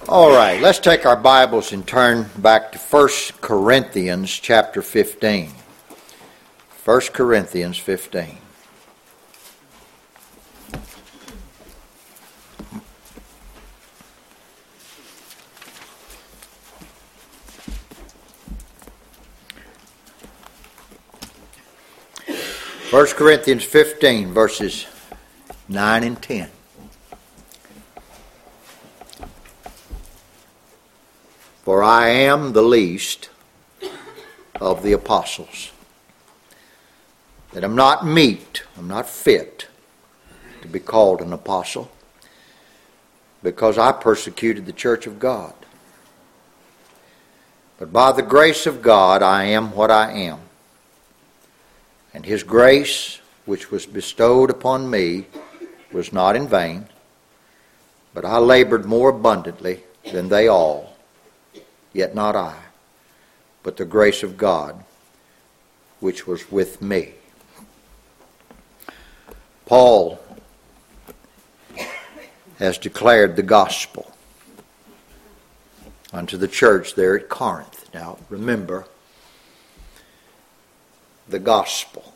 All right, let's take our Bibles and turn back to 1 Corinthians chapter 15. 1 Corinthians 15. First Corinthians 15, verses 9 and 10. For I am the least of the apostles, that I'm not meet, I'm not fit to be called an apostle, because I persecuted the church of God. But by the grace of God I am what I am. And His grace, which was bestowed upon me, was not in vain, but I labored more abundantly than they all. Yet not I, but the grace of God, which was with me. Paul has declared the gospel unto the church there at Corinth. Now remember, the gospel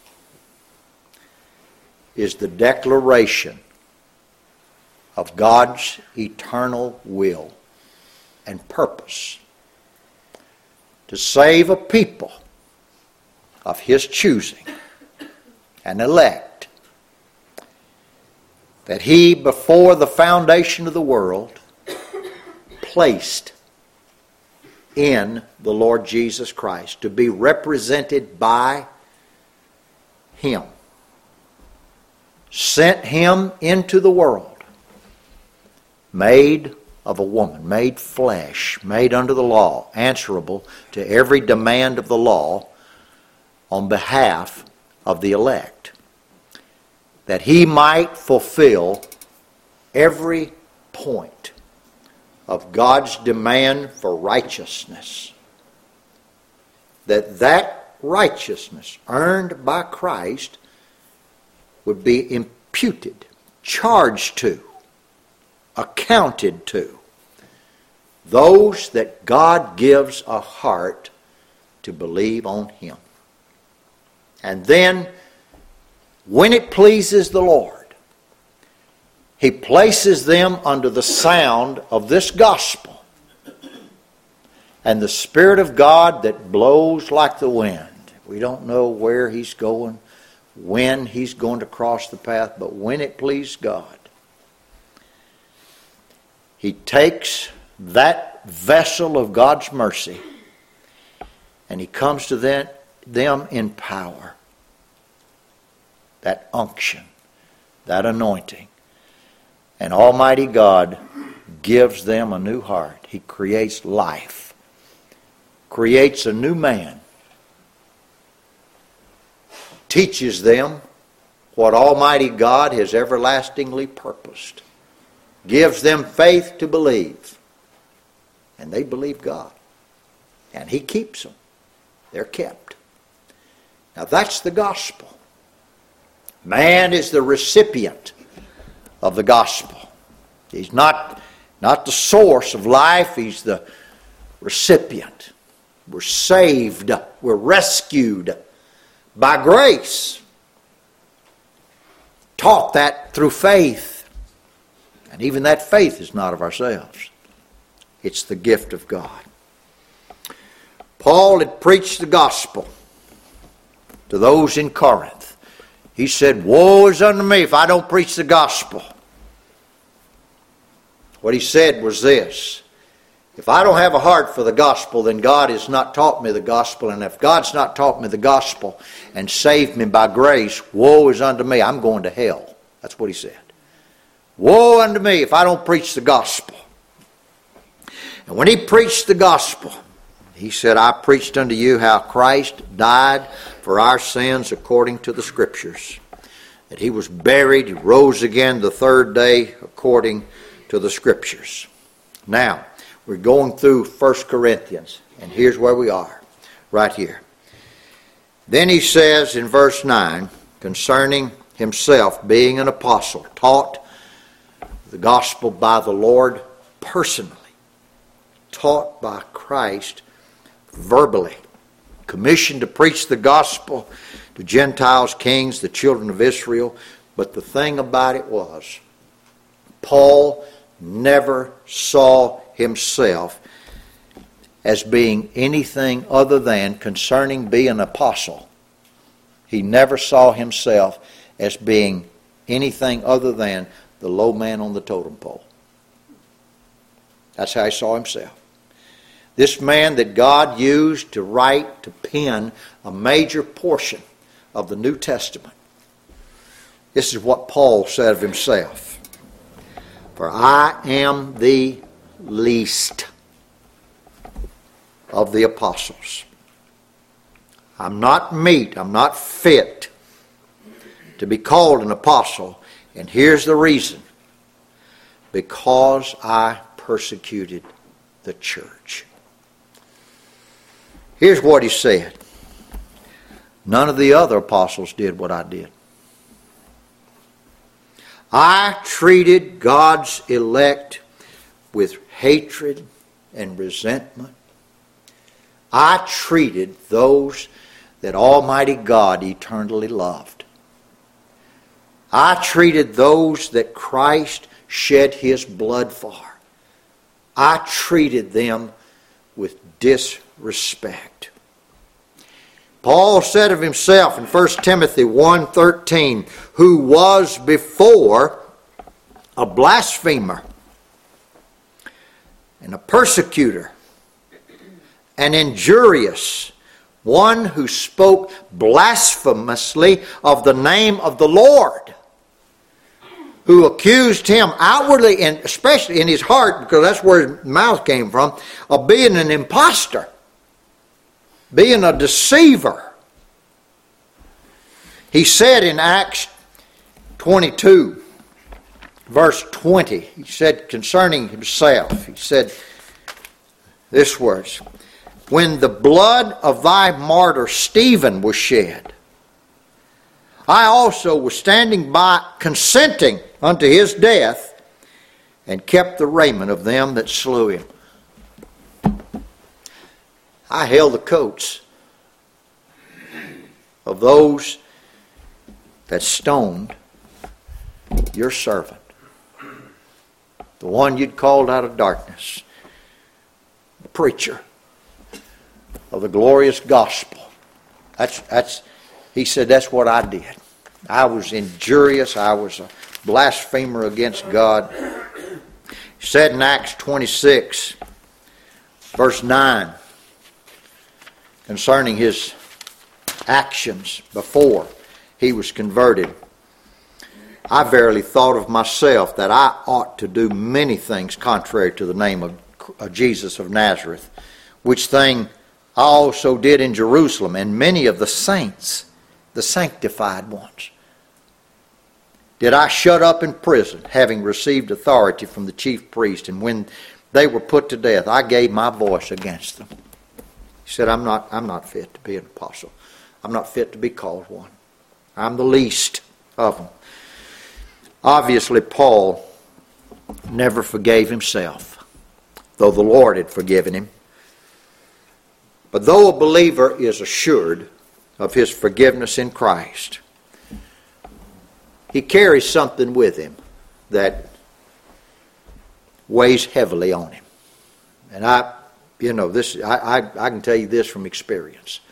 is the declaration of God's eternal will and purpose to save a people of His choosing and elect, that He, before the foundation of the world, placed in the Lord Jesus Christ to be represented by Him, sent Him into the world, made of a woman, made flesh, made under the law, answerable to every demand of the law on behalf of the elect, that He might fulfill every point of God's demand for righteousness, that righteousness earned by Christ would be imputed, charged to, accounted to those that God gives a heart to believe on Him. And then, when it pleases the Lord, He places them under the sound of this gospel. And the Spirit of God that blows like the wind. We don't know where He's going, when He's going to cross the path, but when it pleased God, He takes that vessel of God's mercy and He comes to them in power. That unction, that anointing. And Almighty God gives them a new heart. He creates life, creates a new man, teaches them what Almighty God has everlastingly purposed, gives them faith to believe, and they believe God. And He keeps them. They're kept. Now that's the gospel. Man is the recipient of the gospel. He's not the source of life. He's the recipient. We're saved. We're rescued by grace. Taught that through faith. And even that faith is not of ourselves. It's the gift of God. Paul had preached the gospel to those in Corinth. He said, "Woe is unto me if I don't preach the gospel." What he said was this: if I don't have a heart for the gospel, then God has not taught me the gospel. And if God's not taught me the gospel and saved me by grace, woe is unto me. I'm going to hell. That's what he said. Woe unto me if I don't preach the gospel. And when he preached the gospel, he said, "I preached unto you how Christ died for our sins according to the Scriptures, that He was buried, He rose again the third day according to the Scriptures." Now, we're going through 1 Corinthians, and here's where we are, right here. Then he says in verse 9, concerning himself being an apostle, taught the gospel by the Lord personally. taught by Christ verbally, commissioned to preach the gospel to Gentiles, kings, the children of Israel. But the thing about it was, Paul never saw himself as being anything other than, concerning being an apostle, he never saw himself as being anything other than the low man on the totem pole. That's how he saw himself. This man that God used to write, to pen a major portion of the New Testament. This is what Paul said of himself. For I am the least of the apostles. I'm not meet, I'm not fit to be called an apostle. And here's the reason. Because I persecuted the church. Here's what he said. None of the other apostles did what I did. I treated God's elect with hatred and resentment. I treated those that Almighty God eternally loved. I treated those that Christ shed His blood for. I treated them with disrespect. Paul said of himself in 1 Timothy 1:13, who was before a blasphemer and a persecutor, an injurious, one who spoke blasphemously of the name of the Lord, who accused him outwardly and especially in his heart, because that's where his mouth came from, of being an impostor, being a deceiver. He said in Acts 22, verse 20, he said concerning himself, he said this words, when the blood of thy martyr Stephen was shed, I also was standing by consenting unto his death, and kept the raiment of them that slew him. I held the coats of those that stoned your servant, the one you'd called out of darkness, the preacher of the glorious gospel. He said that's what I did. I was injurious. I was a blasphemer against God. He said in Acts 26, verse 9, concerning his actions before he was converted, I verily thought of myself that I ought to do many things contrary to the name of Jesus of Nazareth, which thing I also did in Jerusalem, and many of the saints, the sanctified ones, did I shut up in prison, having received authority from the chief priest, and when they were put to death, I gave my voice against them. He said, I'm not fit to be an apostle. I'm not fit to be called one. I'm the least of them. Obviously, Paul never forgave himself, though the Lord had forgiven him. But though a believer is assured of his forgiveness in Christ, he carries something with him that weighs heavily on him. And I can tell you this from experience.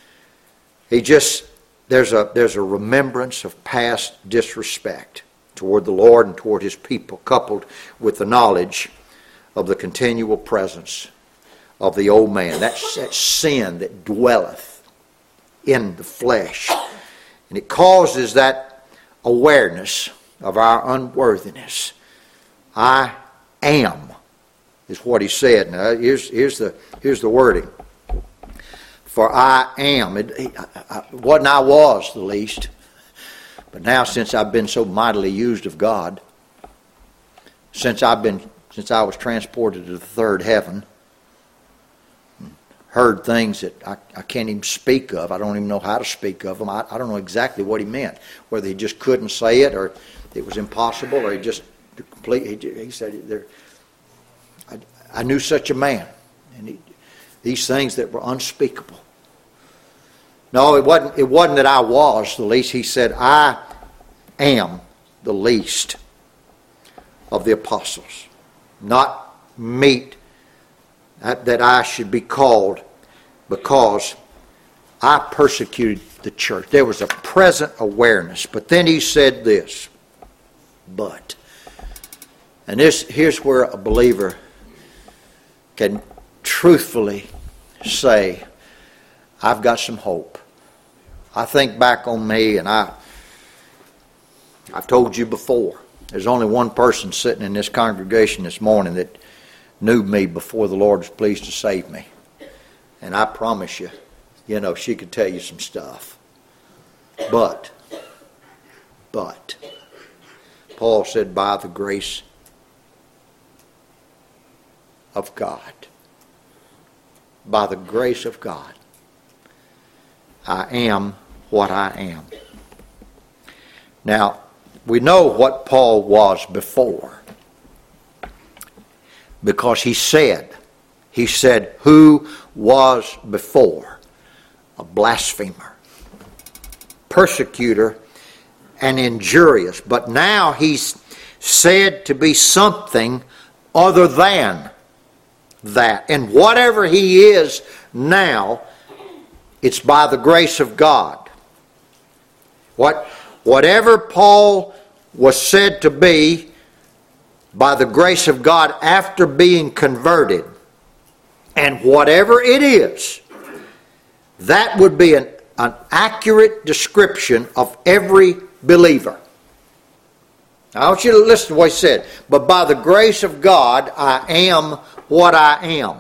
There's a remembrance of past disrespect toward the Lord and toward His people, coupled with the knowledge of the continual presence of the old man. That's that sin that dwelleth in the flesh. And it causes that awareness of our unworthiness. I am, is what he said. Now here's the wording. For I am. Wasn't I was the least. But now since I've been so mightily used of God, since I was transported to the third heaven, heard things that I can't even speak of. I don't even know how to speak of them. I don't know exactly what he meant. Whether he just couldn't say it, or it was impossible, or he just completely. He said, I knew such a man. And these things that were unspeakable. No, it wasn't that I was the least. He said, I am the least of the apostles. Not meet that I should be called because I persecuted the church. There was a present awareness. But then he said this, but. And here's where a believer can truthfully say, I've got some hope. I think back on me, and I've told you before, there's only one person sitting in this congregation this morning that knew me before the Lord was pleased to save me. And I promise you, she could tell you some stuff. But, Paul said, by the grace of God, by the grace of God, I am what I am. Now, we know what Paul was before, because he said, who was before? A blasphemer, persecutor, and injurious. But now he's said to be something other than that. And whatever he is now, it's by the grace of God. Whatever Paul was said to be by the grace of God after being converted, and whatever it is, that would be an accurate description of every believer. Now, I want you to listen to what he said. But by the grace of God, I am what I am.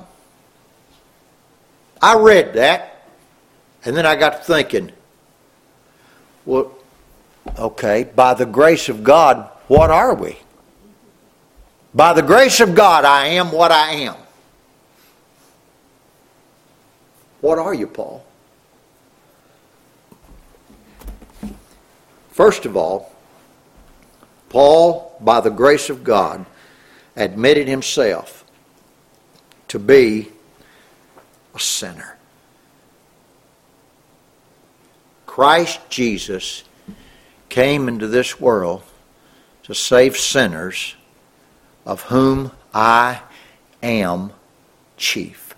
I read that, and then I got to thinking, well, okay, by the grace of God, what are we? By the grace of God, I am what I am. What are you, Paul? First of all, Paul, by the grace of God, admitted himself to be a sinner. Christ Jesus came into this world to save sinners, of whom I am chief.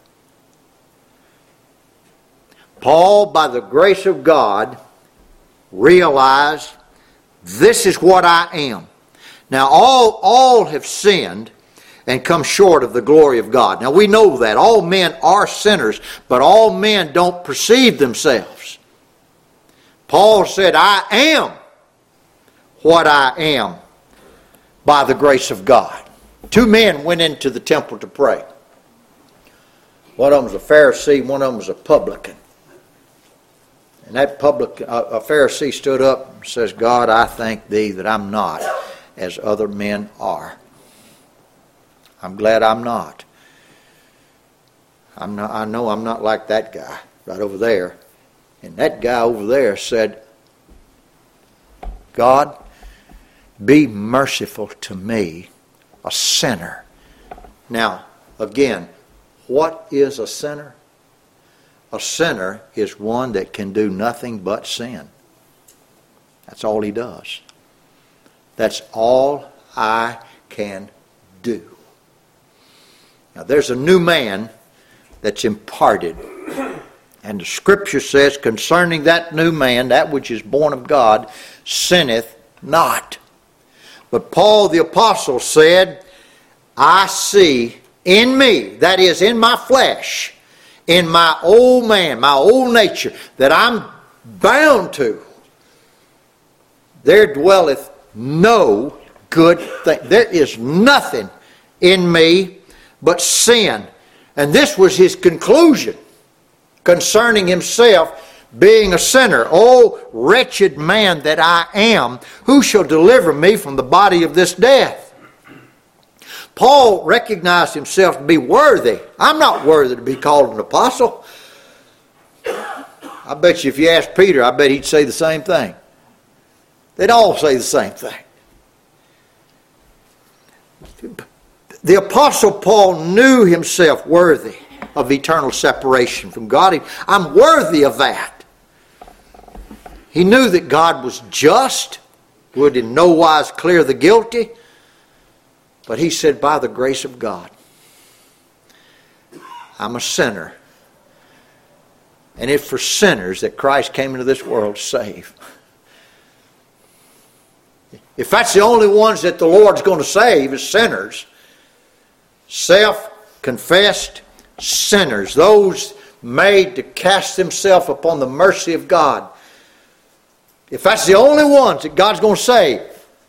Paul, by the grace of God, realized this is what I am. Now, all have sinned and come short of the glory of God. Now, we know that. All men are sinners, but all men don't perceive themselves. Paul said, I am what I am by the grace of God. Two men went into the temple to pray. One of them was a Pharisee, one of them was a publican. And that a Pharisee stood up and says, God, I thank thee that I'm not as other men are. I'm glad I'm not. I know I'm not like that guy right over there. And that guy over there said, God, be merciful to me, a sinner. Now, again, what is a sinner? A sinner is one that can do nothing but sin. That's all he does. That's all I can do. Now, there's a new man that's imparted. And the Scripture says concerning that new man, that which is born of God, sinneth not. But Paul the Apostle said, I see in me, that is in my flesh, in my old man, my old nature, that I'm bound to, there dwelleth no good thing. There is nothing in me but sin. And this was his conclusion concerning himself being a sinner. Oh, wretched man that I am, who shall deliver me from the body of this death? Paul recognized himself to be worthy. I'm not worthy to be called an apostle. I bet you if you ask Peter, I bet he'd say the same thing. They'd all say the same thing. The Apostle Paul knew himself worthy. of eternal separation from God. I'm worthy of that. He knew that God was just, would in no wise clear the guilty. But he said, by the grace of God, I'm a sinner. And it's for sinners that Christ came into this world to save. If that's the only ones that the Lord's going to save is sinners, self-confessed sinners, those made to cast themselves upon the mercy of God. If that's the only ones that God's going to save,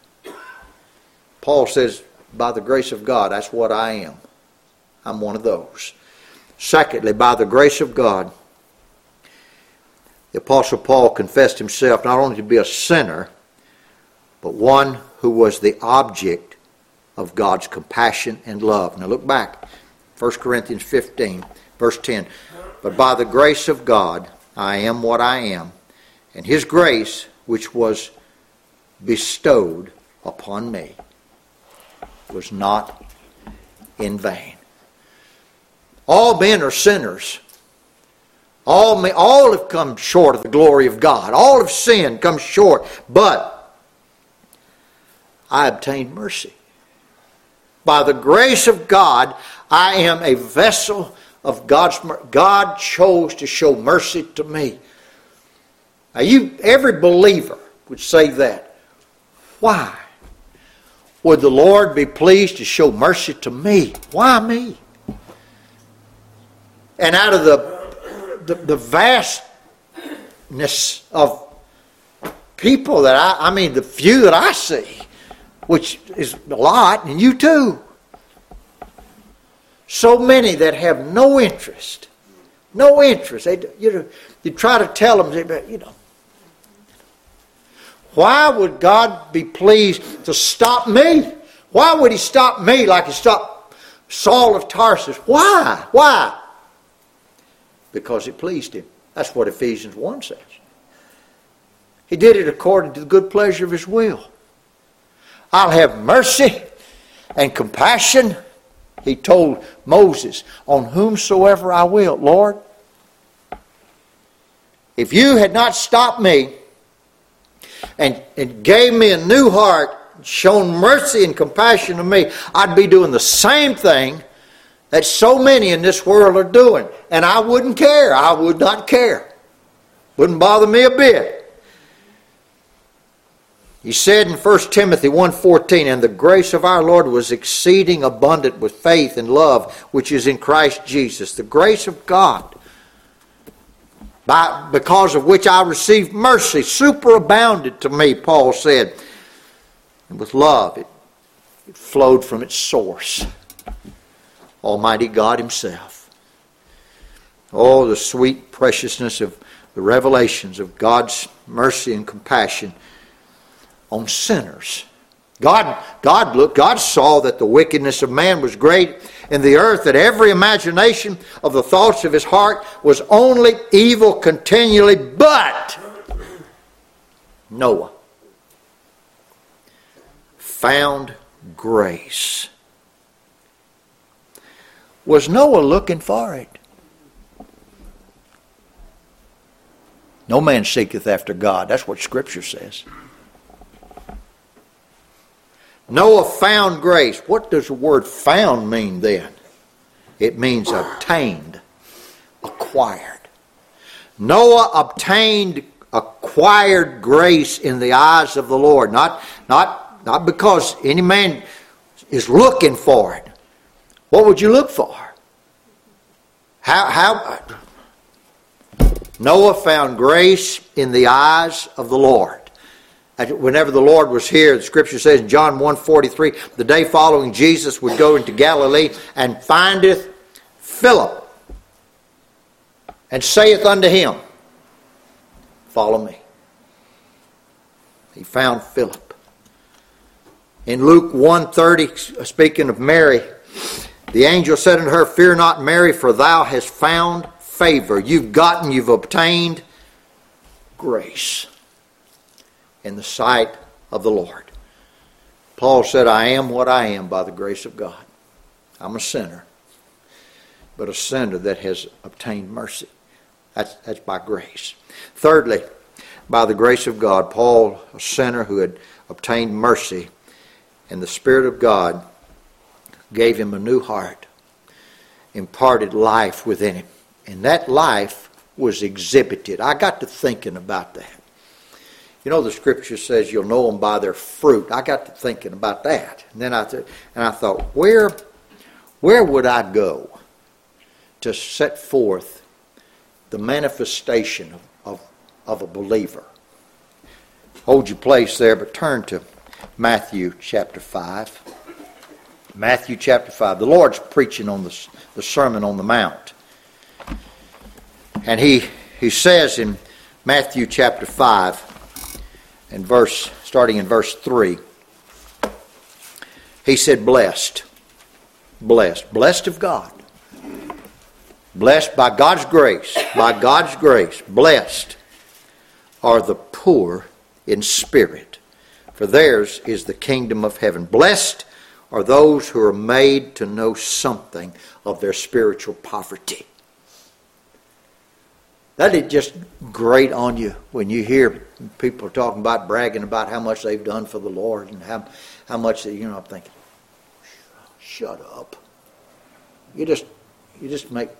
Paul says, by the grace of God, that's what I am. I'm one of those. Secondly, by the grace of God, the Apostle Paul confessed himself not only to be a sinner, but one who was the object of God's compassion and love. Now look back, 1 Corinthians 15, verse 10. But by the grace of God, I am what I am, and His grace, which was bestowed upon me, was not in vain. All men are sinners. All have come short of the glory of God. All have sinned, come short. But I obtained mercy. By the grace of God, I am a vessel of God's mercy. God chose to show mercy to me. Now every believer would say that. Why would the Lord be pleased to show mercy to me? Why me? And out of the vastness of people that the few that I see, which is a lot, and you too. So many that have no interest. No interest. You try to tell them, why would God be pleased to stop me? Why would He stop me like He stopped Saul of Tarsus? Why? Why? Because it pleased Him. That's what Ephesians 1 says. He did it according to the good pleasure of His will. I'll have mercy and compassion, He told Moses, on whomsoever I will. Lord, if you had not stopped me and gave me a new heart, shown mercy and compassion to me, I'd be doing the same thing that so many in this world are doing. And I wouldn't care. I would not care. Wouldn't bother me a bit. He said in 1 Timothy 1:14, and the grace of our Lord was exceeding abundant with faith and love, which is in Christ Jesus. The grace of God, because of which I received mercy, superabounded to me, Paul said. And with love, it flowed from its source, Almighty God Himself. Oh, the sweet preciousness of the revelations of God's mercy and compassion on sinners. God saw that the wickedness of man was great in the earth, that every imagination of the thoughts of his heart was only evil continually, but Noah found grace. Was Noah looking for it? No man seeketh after God. That's what Scripture says. Noah found grace. What does the word found mean then? It means obtained, acquired. Noah acquired grace in the eyes of the Lord. Not because any man is looking for it. What would you look for? How? Noah found grace in the eyes of the Lord. Whenever the Lord was here, the Scripture says in John 1:43, the day following Jesus would go into Galilee and findeth Philip and saith unto him, follow me. He found Philip. In Luke 1:30, speaking of Mary, the angel said unto her, fear not, Mary, for thou hast found favor. You've obtained grace in the sight of the Lord. Paul said, I am what I am by the grace of God. I'm a sinner. but a sinner that has obtained mercy. That's by grace. Thirdly, by the grace of God, Paul, a sinner who had obtained mercy, and the Spirit of God gave him a new heart, imparted life within him. And that life was exhibited. I got to thinking about that. You know, the Scripture says you'll know them by their fruit. I got to thinking about that. And then I thought, where would I go to set forth the manifestation of a believer? Hold your place there, but turn to Matthew chapter 5. Matthew chapter 5. The Lord's preaching on the Sermon on the Mount. And he says in Matthew chapter 5, and starting in verse 3, he said, blessed of God, blessed by God's grace, blessed are the poor in spirit, for theirs is the kingdom of heaven. Blessed are those who are made to know something of their spiritual poverty. That is just great on you when you hear people talking about, bragging about how much they've done for the Lord and how much, I'm thinking, shut up. You just make,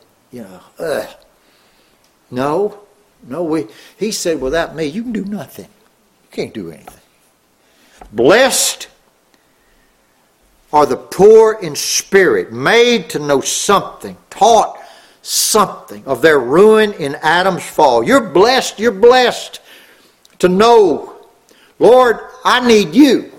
No, he said, without me, you can do nothing. You can't do anything. Blessed are the poor in spirit, made to know something, taught something of their ruin in Adam's fall. You're blessed to know, Lord, I need you.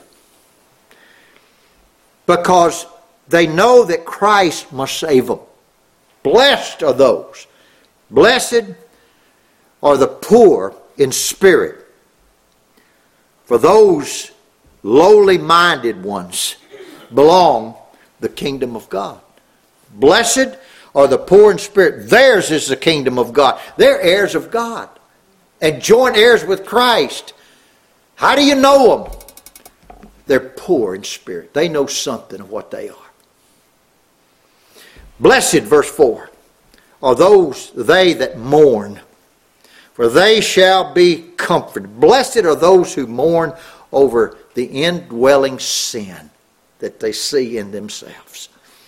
Because they know that Christ must save them. Blessed are those. Blessed are the poor in spirit. For those lowly minded ones belong the kingdom of God. Blessed are the poor in spirit. Theirs is the kingdom of God. They're heirs of God and joint heirs with Christ. How do you know them? They're poor in spirit. They know something of what they are. Blessed, verse 4, are they that mourn, for they shall be comforted. Blessed are those who mourn over the indwelling sin that they see in themselves.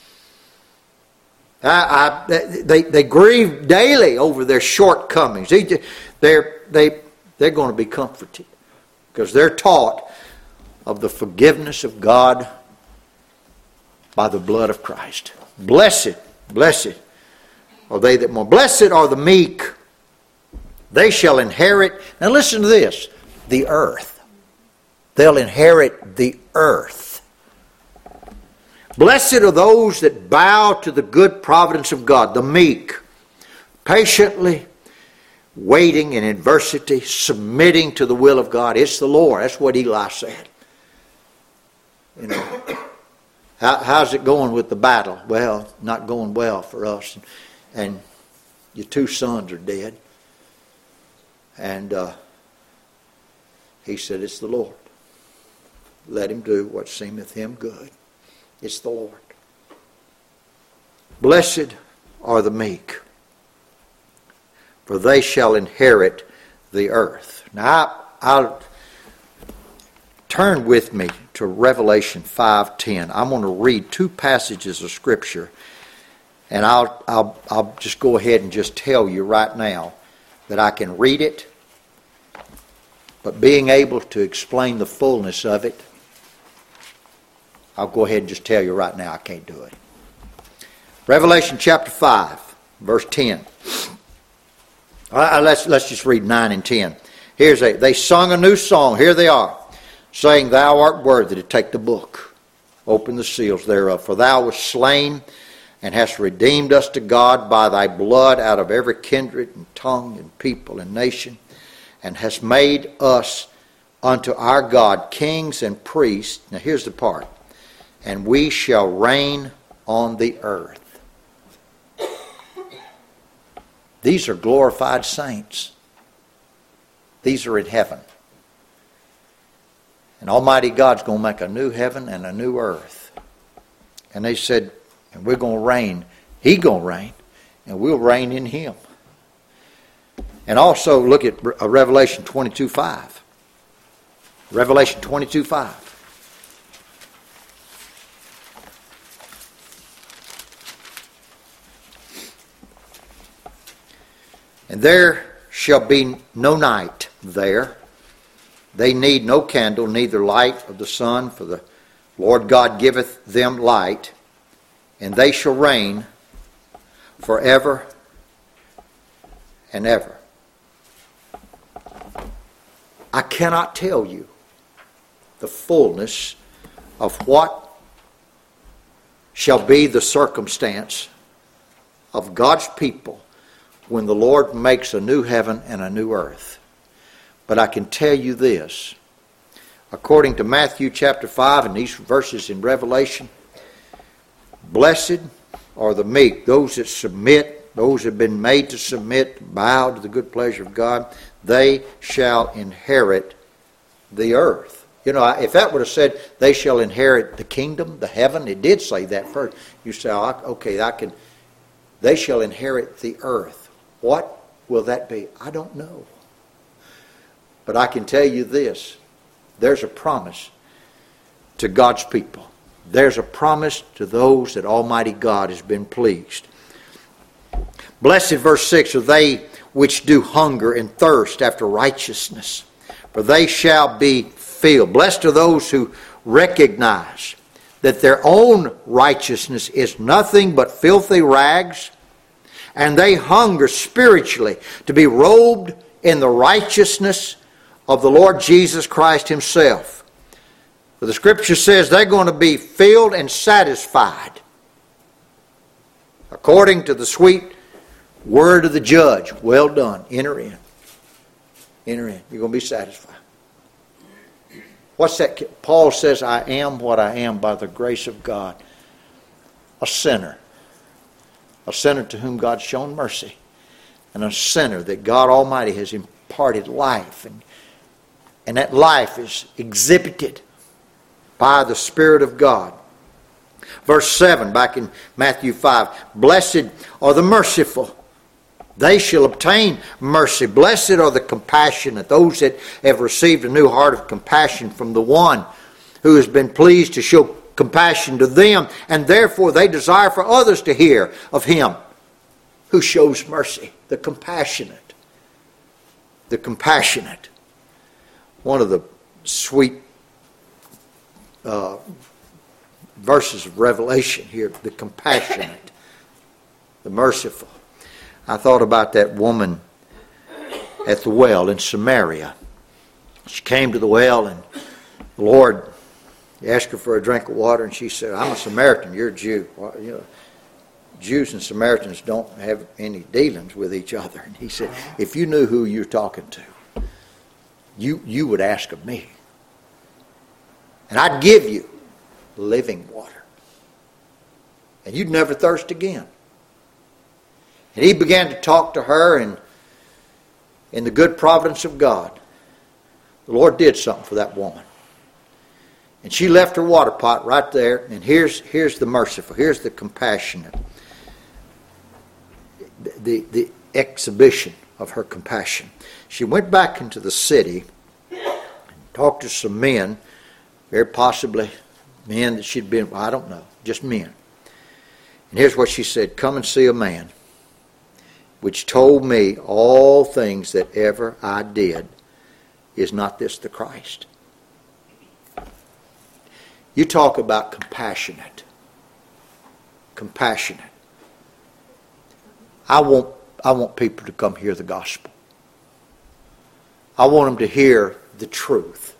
They grieve daily over their shortcomings. They're going to be comforted because they're taught of the forgiveness of God by the blood of Christ. Blessed are they that mourn. Blessed are the meek. They shall inherit, now listen to this, the earth. They'll inherit the earth. Blessed are those that bow to the good providence of God, the meek, patiently waiting in adversity, submitting to the will of God. It's the Lord. That's what Eli said. How's it going with the battle? Well, not going well for us. And your two sons are dead. And he said, it's the Lord. Let him do what seemeth him good. It's the Lord. Blessed are the meek, for they shall inherit the earth. Now, I'll turn with me to Revelation 5:10. I'm going to read two passages of Scripture, and I'll just go ahead and just tell you right now that I can read it, but being able to explain the fullness of it, I'll go ahead and just tell you right now I can't do it. Revelation chapter 5, verse 10. Let's just read 9 and 10. They sung a new song. Here they are, saying, Thou art worthy to take the book, open the seals thereof. For thou wast slain, and hast redeemed us to God by thy blood out of every kindred and tongue and people and nation, and hast made us unto our God kings and priests. Now here's the part. And we shall reign on the earth. These are glorified saints. These are in heaven. And Almighty God's going to make a new heaven and a new earth. And they said, and we're going to reign. He's going to reign. and we'll reign in Him. And also look at Revelation 22:5. Revelation 22:5. And there shall be no night there. They need no candle, neither light of the sun, for the Lord God giveth them light, and they shall reign forever and ever. I cannot tell you the fullness of what shall be the circumstance of God's people when the Lord makes a new heaven and a new earth. But I can tell you this, according to Matthew chapter 5 and these verses in Revelation, blessed are the meek, those that submit, those that have been made to submit, bow to the good pleasure of God. They shall inherit the earth. You know, if that would have said, they shall inherit the kingdom, the heaven, it did say that first. You say, okay, they shall inherit the earth. What will that be? I don't know. But I can tell you this, there's a promise to God's people. There's a promise to those that Almighty God has been pleased. Blessed, verse 6, are they which do hunger and thirst after righteousness, for they shall be filled. Blessed are those who recognize that their own righteousness is nothing but filthy rags, and they hunger spiritually to be robed in the righteousness of the Lord Jesus Christ Himself. For the Scripture says they're going to be filled and satisfied according to the sweet word of the judge. Well done. Enter in. Enter in. You're going to be satisfied. What's that? Paul says, I am what I am by the grace of God. A sinner. A sinner to whom God's shown mercy. And a sinner that God Almighty has imparted life. And that life is exhibited by the Spirit of God. Verse 7, back in Matthew 5. Blessed are the merciful. They shall obtain mercy. Blessed are the compassionate. Those that have received a new heart of compassion from the one who has been pleased to show compassion to them. And therefore they desire for others to hear of Him who shows mercy. The compassionate. The compassionate. One of the sweet verses of Revelation here, the compassionate, the merciful. I thought about that woman at the well in Samaria. She came to the well and the Lord asked her for a drink of water, and she said, I'm a Samaritan, you're a Jew. Well, you know, Jews and Samaritans don't have any dealings with each other. And he said, if you knew who you're talking to, you would ask of me. And I'd give you living water. And you'd never thirst again. And he began to talk to her, and in the good providence of God, the Lord did something for that woman. And she left her water pot right there, and here's the merciful, here's the compassionate, the exhibition of her compassion. She went back into the city and talked to some men, very possibly men that she'd been, I don't know, just men. And here's what she said, come and see a man which told me all things that ever I did. Is not this the Christ? You talk about compassionate. Compassionate. I want people to come hear the gospel. I want them to hear the truth.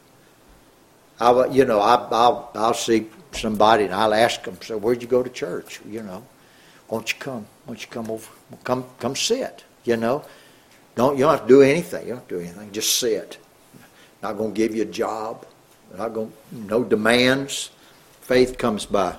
I'll see somebody and I'll ask them, so where'd you go to church? Won't you come? Won't you come over? Come sit. You don't have to do anything. You don't have to do anything. Just sit. Not going to give you a job. No demands. Faith comes by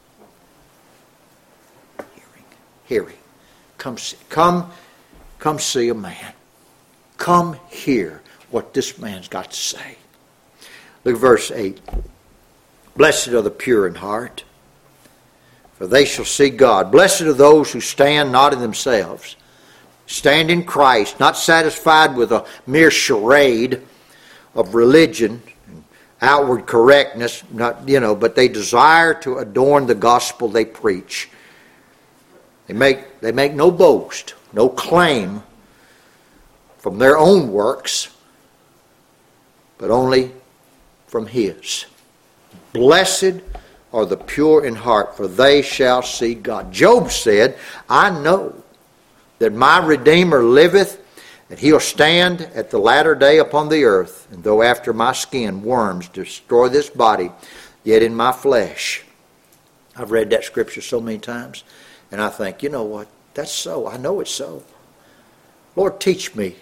hearing. Come see a man. Come hear what this man's got to say. Look at verse 8. Blessed are the pure in heart, for they shall see God. Blessed are those who stand not in themselves, stand in Christ, not satisfied with a mere charade of religion, outward correctness, but they desire to adorn the gospel they preach. They make no boast, no claim from their own works, but only from His. Blessed are the pure in heart, for they shall see God. Job said, I know that my Redeemer liveth, that He'll stand at the latter day upon the earth, and though after my skin worms destroy this body, yet in my flesh. I've read that scripture so many times, and I think, you know what? That's so. I know it's so. Lord, teach me.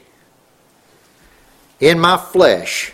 In my flesh,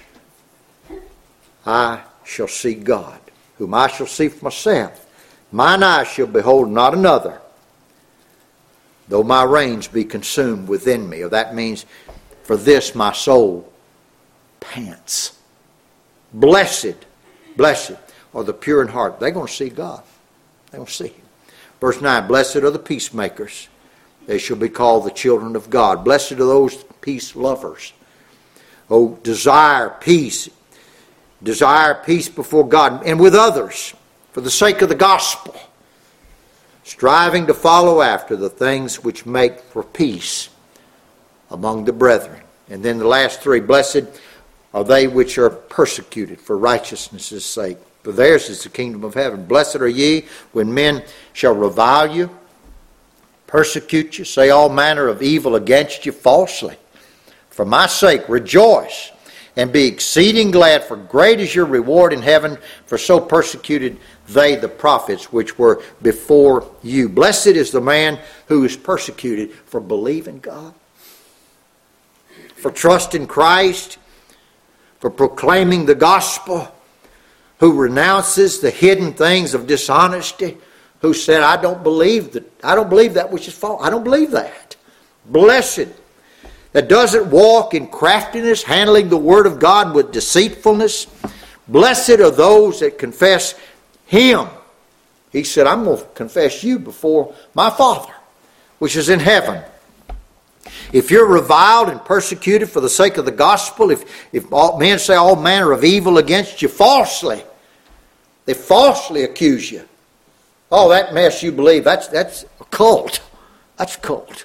I shall see God, whom I shall see for myself. Mine eyes shall behold not another, though my reins be consumed within me. Or that means, for this my soul pants. Blessed are the pure in heart. They're going to see God. They're going to see Him. Verse 9, blessed are the peacemakers. They shall be called the children of God. Blessed are those peace lovers. Oh, desire peace. Desire peace before God and with others for the sake of the gospel. Striving to follow after the things which make for peace among the brethren. And then the last three, blessed are they which are persecuted for righteousness' sake, for theirs is the kingdom of heaven. Blessed are ye when men shall revile you, persecute you, say all manner of evil against you falsely. For my sake rejoice, and be exceeding glad, for great is your reward in heaven, for so persecuted they the prophets which were before you. Blessed is the man who is persecuted for believing God, for trusting Christ, for proclaiming the gospel, who renounces the hidden things of dishonesty, who said, I don't believe that which is false. I don't believe that. Blessed that doesn't walk in craftiness, handling the word of God with deceitfulness. Blessed are those that confess Him. He said, I'm going to confess you before my Father, which is in heaven. If you're reviled and persecuted for the sake of the gospel, if all men say all manner of evil against you falsely, they falsely accuse you. Oh, that mess you believe, that's a cult. That's a cult.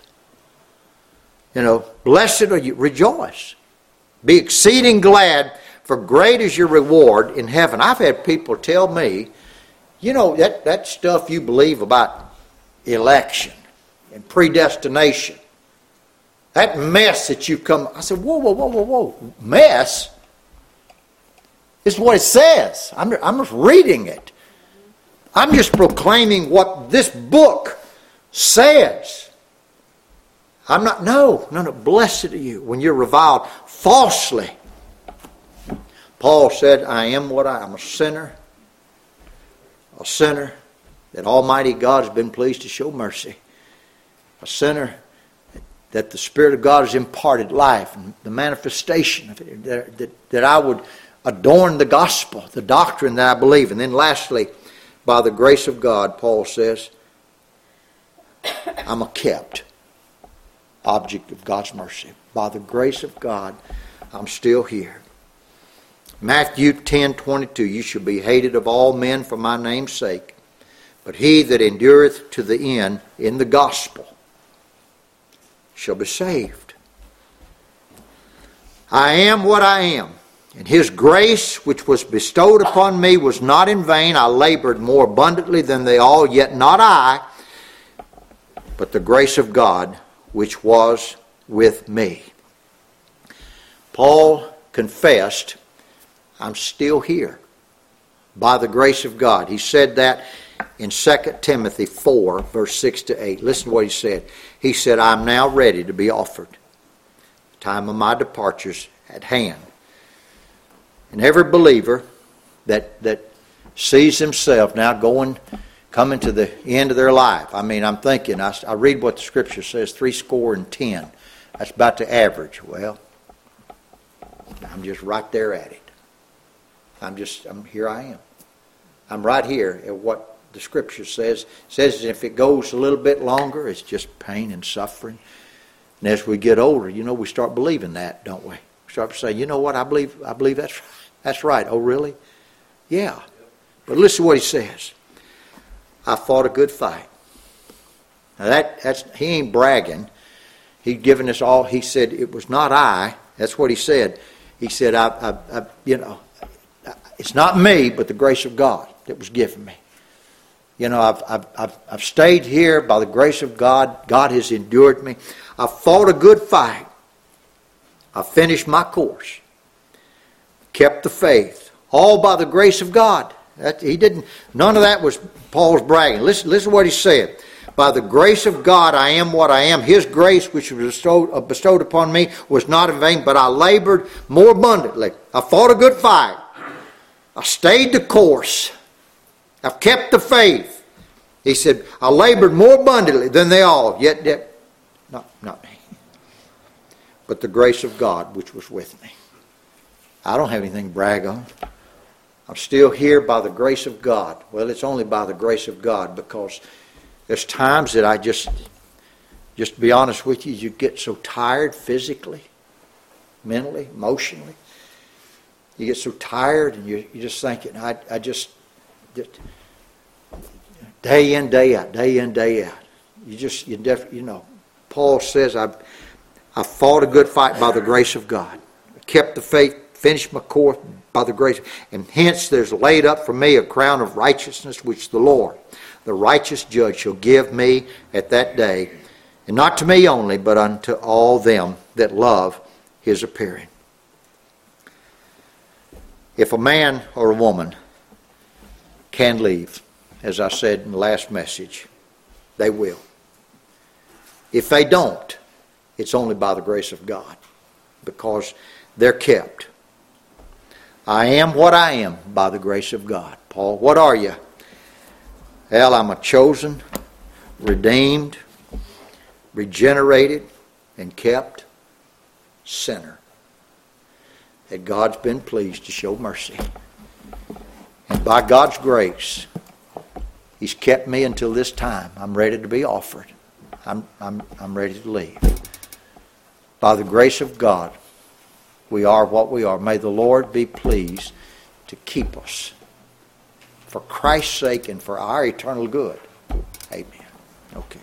Blessed are you, rejoice. Be exceeding glad, for great is your reward in heaven. I've had people tell me, that stuff you believe about election and predestination, that mess that you've come... I said, whoa. Mess? This is what it says. I'm just reading it. I'm just proclaiming what this book says. I'm not... No. Blessed are you when you're reviled falsely. Paul said, I am what I am, a sinner that Almighty God has been pleased to show mercy. A sinner that the Spirit of God has imparted life and the manifestation of it, that I would adorn the gospel, the doctrine that I believe. And then lastly, by the grace of God, Paul says, I'm a kept object of God's mercy. By the grace of God, I'm still here. Matthew 10:22, you shall be hated of all men for my name's sake, but he that endureth to the end in the gospel shall be saved. I am what I am, and His grace which was bestowed upon me was not in vain. I labored more abundantly than they all, yet not I, but the grace of God which was with me. Paul confessed, I'm still here by the grace of God. He said that in 2 Timothy 4, verse 6 to 8. Listen to what he said. He said, I'm now ready to be offered. The time of my departure's at hand. And every believer that sees himself now coming to the end of their life. I mean, I'm thinking, I read what the Scripture says, 70. That's about the average. Well, I'm just right there at it. Here I am. I'm right here at what the Scripture says. It says if it goes a little bit longer, it's just pain and suffering. And as we get older, we start believing that, don't we? We start to say, you know what, I believe that's right. Oh, really? Yeah. But listen to what he says. I fought a good fight. Now that's he ain't bragging. He's given us all. He said it was not I. That's what he said. He said, it's not me, but the grace of God that was given me. I've stayed here by the grace of God. God has endured me. I fought a good fight. I finished my course. Kept the faith. All by the grace of God. None of that was Paul's bragging. Listen to what he said. By the grace of God I am what I am. His grace which was bestowed upon me was not in vain, but I labored more abundantly. I fought a good fight. I stayed the course. I've kept the faith. He said, I labored more abundantly than they all, yet not me. But the grace of God which was with me. I don't have anything to brag on. I'm still here by the grace of God. Well, it's only by the grace of God, because there's times that I just to be honest with you, you get so tired physically, mentally, emotionally. You get so tired and you're just thinking, I just day in, day out, day in, day out. Paul says, I fought a good fight by the grace of God. I kept the faith, finished my course by the grace. And hence there's laid up for me a crown of righteousness, which the Lord, the righteous judge, shall give me at that day. And not to me only, but unto all them that love his appearing. If a man or a woman can leave, as I said in the last message, they will. If they don't, it's only by the grace of God, because they're kept. I am what I am by the grace of God. Paul, what are you? Well, I'm a chosen, redeemed, regenerated, and kept sinner that God's been pleased to show mercy. And by God's grace, he's kept me until this time. I'm ready to be offered. I'm ready to leave. By the grace of God, we are what we are. May the Lord be pleased to keep us for Christ's sake and for our eternal good. Amen. Okay.